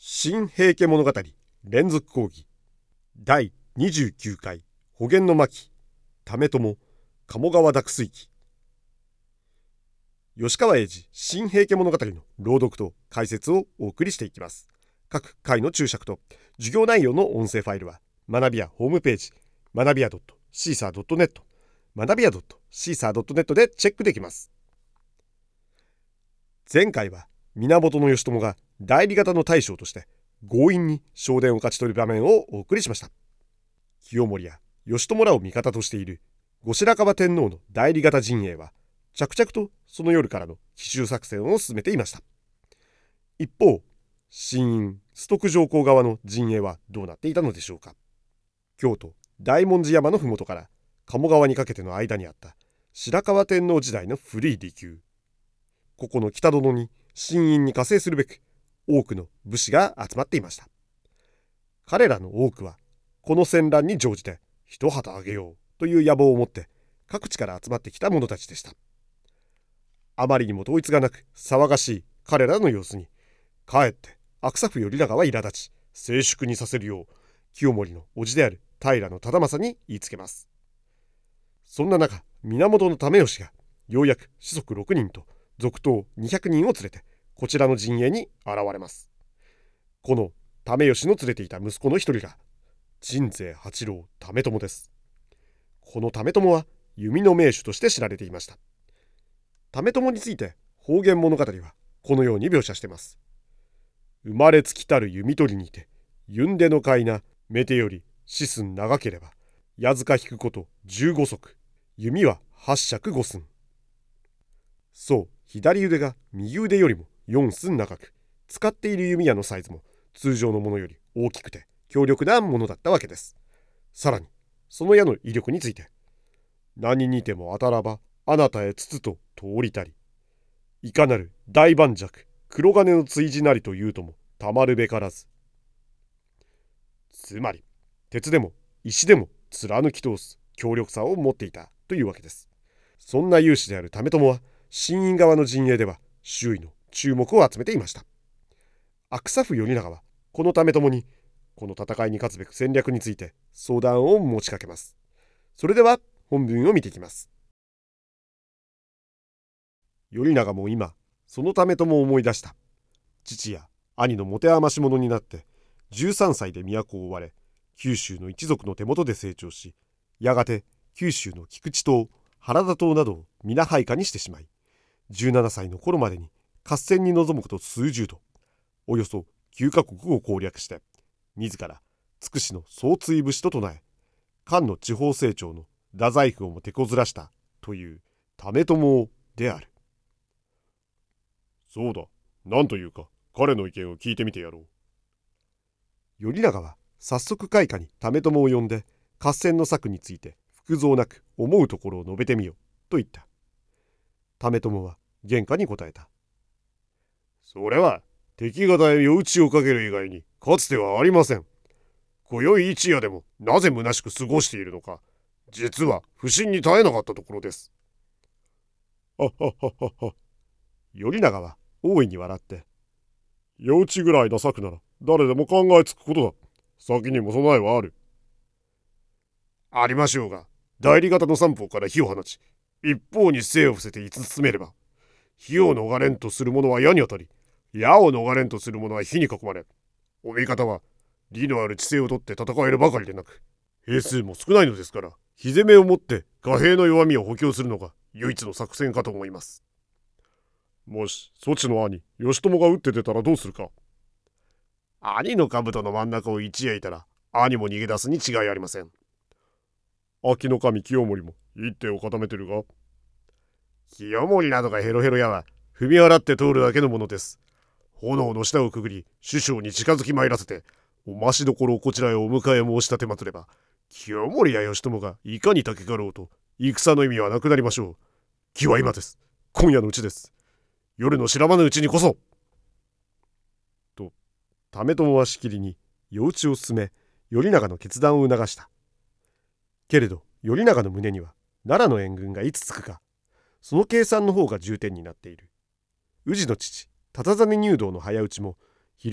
新平家物語連続講義第29回保元の巻為朝鴨川濁水記。吉川英治新平家物語の朗読と解説をお送りしていきます。各回の注釈と授業内容の音声ファイルは学びやホームページ学びや .caesar.net 学びや .caesar.net でチェックできます。前回は源義朝が代理方の大将として強引に正殿を勝ち取る場面をお送りしました。清盛や義朝らを味方としている後白河天皇の代理方陣営は着々とその夜からの奇襲作戦を進めていました。一方、新院崇徳上皇側の陣営はどうなっていたのでしょうか。京都大文字山の麓から鴨川にかけての間にあった白河天皇時代の古い離宮、ここの北殿に新院に加勢するべく多くの武士が集まっていました。彼らの多くはこの戦乱に乗じて一旗あげようという野望を持って各地から集まってきた者たちでした。あまりにも統一がなく騒がしい彼らの様子にかえって悪作頼長は苛立ち静粛にさせるよう清盛の叔父である平忠正に言いつけます。そんな中、源為義がようやく士族6人と賊党200人を連れてこちらの陣営に現れます。この為義の連れていた息子の一人が鎮西八郎為朝です。この為朝は弓の名手として知られていました。為朝について方言物語はこのように描写しています。生まれつきたる弓取りにてゆんでのかいな目手より四寸長ければ矢塚引くこと15足弓は8尺5寸。そう、左腕が右腕よりも4寸長く、使っている弓矢のサイズも通常のものより大きくて強力なものだったわけです。さらにその矢の威力について、何にても当たらばあなたへ筒と通りたり、いかなる大盤石黒金の追事なりというともたまるべからず。つまり鉄でも石でも貫き通す強力さを持っていたというわけです。そんな勇士である為朝は新院側の陣営では周囲の注目を集めていました。悪作頼長はこの為朝にこの戦いに勝つべく戦略について相談を持ちかけます。それでは本文を見ていきます。頼長も今その為朝を思い出した。父や兄の持て余し者になって13歳で都を追われ、九州の一族の手元で成長し、やがて九州の菊池島、原田島などを皆配下にしてしまい、17歳の頃までに合戦に臨むこと数十度、およそ9カ国を攻略して、自ら筑紫の総追武士と唱え、漢の地方成長の太宰府をも手こずらしたという為朝である。そうだ、なんというか彼の意見を聞いてみてやろう。頼長は早速開下に為朝を呼んで合戦の策について複雑なく思うところを述べてみよと言った。為朝は厳下に答えた。それは敵方へ夜討ちをかける以外にかつてはありません。今宵一夜でもなぜ虚しく過ごしているのか、実は不審に絶えなかったところです。はっはっはっはっは。頼長は大いに笑って、夜討ちぐらいな策なら誰でも考えつくことだ。先にも備えはある。ありましょうが、代理方の三方から火を放ち、一方に生を伏せて5つ進めれば、火を逃れんとする者は矢に当たり、矢を逃れんとする者は火に囲まれ、お味方は利のある知性を取って戦えるばかりでなく、兵数も少ないのですから、火攻めをもって貨幣の弱みを補強するのが唯一の作戦かと思います。もしそちの兄義朝が打って出たらどうするか。兄の兜の真ん中を一夜いたら兄も逃げ出すに違いありません。秋の神清盛も一手を固めてるが。清盛などがヘロヘロやは踏み払って通るだけのものです。炎の下をくぐり首相に近づき参らせてお増しどころをこちらへお迎え申し立てまつれば、清盛や義朝がいかに竹かろうと戦の意味はなくなりましょう。機は今です。今夜のうちです。夜の知らばぬうちにこそ。と為朝はしきりに夜討ちを進め頼長の決断を促した。けれど頼長の胸には奈良の援軍がいつつくか、その計算の方が重点になっている。宇治の父忠真入道の早打ちも昼から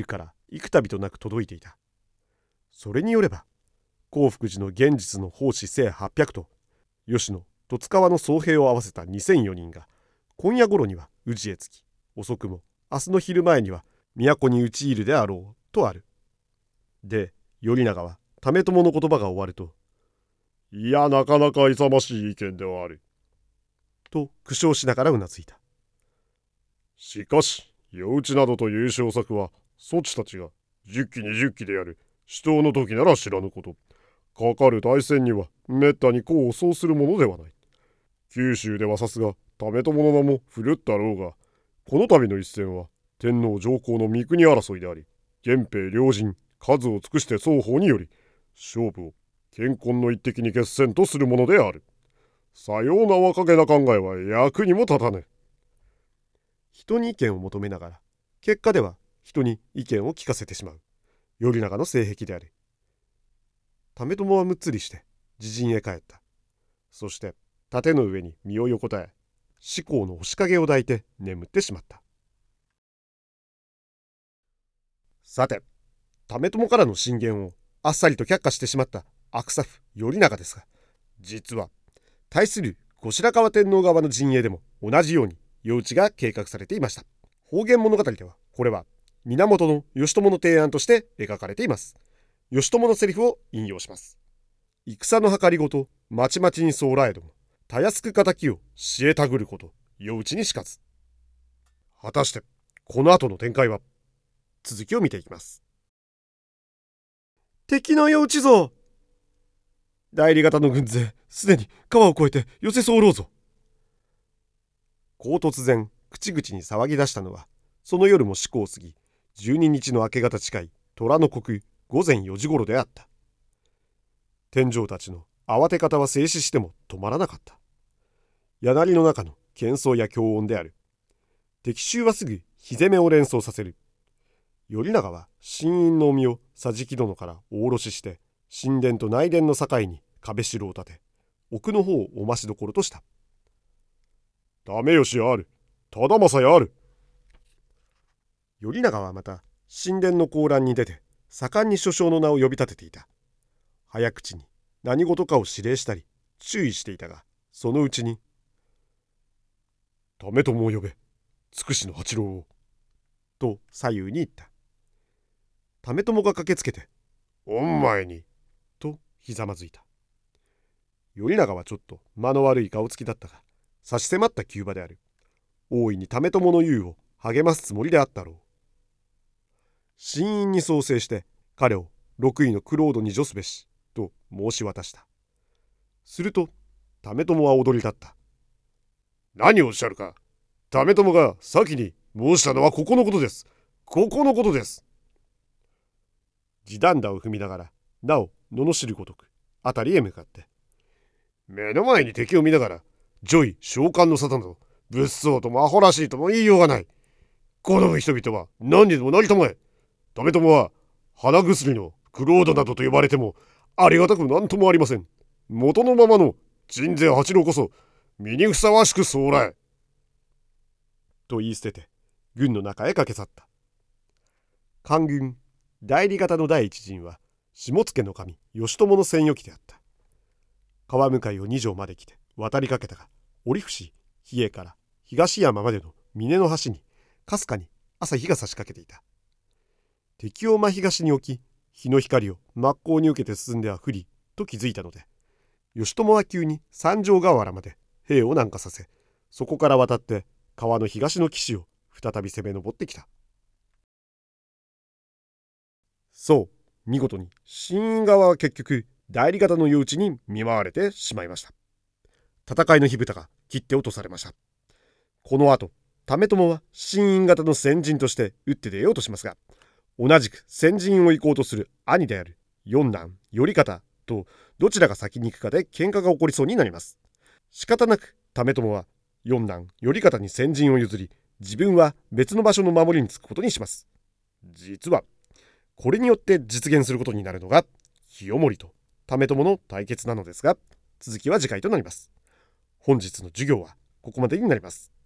幾度となく届いていた。それによれば、興福寺の現実の法師1800と吉野十津川の僧兵を合わせた2004人が今夜頃には宇治へ着き、遅くも明日の昼前には都に討ち入るであろうとある。で、頼長は為朝の言葉が終わると、いや、なかなか勇ましい意見ではあると苦笑しながらうなずいた。しかし夜討ちなどという小作はそちたちが10期20期でやる死闘の時なら知らぬこと。かかる大戦にはめったに功を奏するものではない。九州ではさすが為朝の名も振るったろうが、この度の一戦は天皇上皇の三国争いであり、源平両陣数を尽くして双方により勝負を乾坤の一滴に決せんとするものである。さような若気な考えは役にも立たぬ。人に意見を求めながら、結果では人に意見を聞かせてしまう頼長の性癖である。為朝はむっつりして自陣へ帰った。そして盾の上に身を横たえ、四皇の星影を抱いて眠ってしまった。さて、為朝からの進言をあっさりと却下してしまった悪作頼長ですが、実は対する後白河天皇側の陣営でも同じように夜討ちが計画されていました。方言物語ではこれは源の義朝の提案として描かれています。義朝のセリフを引用します。戦の計りごとまちまちにそうらえども、たやすく敵を知えたぐること夜討ちにしかず。果たしてこの後の展開は。続きを見ていきます。敵の夜討ちぞ。代理方の軍勢すでに川を越えて寄せ候ぞ。こう突然口々に騒ぎ出したのは、その夜も四股を過ぎ12日の明け方近い虎の刻午前4時頃であった。天井たちの慌て方は静止しても止まらなかった。柳の中の喧騒や強音である。敵襲はすぐ火攻めを連想させる。頼長は新院の臣を桟敷殿からお下ろしして、神殿と内殿の境に壁城を立て、奥の方をお増しどころとした。為義ある、忠政やある。頼長はまた神殿の高欄に出て盛んに諸将の名を呼び立てていた。早口に何事かを指令したり注意していたが、そのうちに為朝を呼べ、つくしの八郎をと左右に言った。為朝が駆けつけておんまいにとひざまずいた。頼長はちょっと間の悪い顔つきだったが、差し迫った急場である。大いに為朝の言うを励ますつもりであったろう。神院に創生して彼を6位のクロードに助すべしと申し渡した。すると為朝は踊り立った。何をおっしゃるか。為朝が先に申したのはここのことです。ここのことです。地団打を踏みながらなお罵るごとく辺りへ向かって、目の前に敵を見ながら女医召喚の沙汰など物騒ともアホらしいとも言いようがない。好む人々は何にでもなりたまえ。為朝は鼻薬のクロードなどと呼ばれてもありがたく何ともありません。元のままの鎮西八郎こそ身にふさわしくそうらえ。と言い捨てて軍の中へ駆け去った。官軍代理方の第一陣は下野の神義朝の専用機であった。川向かいを2条まで来て渡りかけたが、折伏比叡から東山までの峰の端にかすかに朝日が差し掛けていた。敵を真東に置き、日の光を真っ向に受けて進んでは不利と気づいたので、義朝は急に三条河原まで兵を南下させ、そこから渡って川の東の岸を再び攻め上ってきた。そう、見事に新院側は結局代理方の夜討ちに見舞われてしまいました。戦いの火蓋が切って落とされました。この後、為朝は新院方の先陣として打って出ようとしますが、同じく先陣を行こうとする兄である四男頼方とどちらが先に行くかで喧嘩が起こりそうになります。仕方なく為朝は四男頼方に先陣を譲り、自分は別の場所の守りにつくことにします。実はこれによって実現することになるのが清盛と為朝の対決なのですが、続きは次回となります。本日の授業はここまでになります。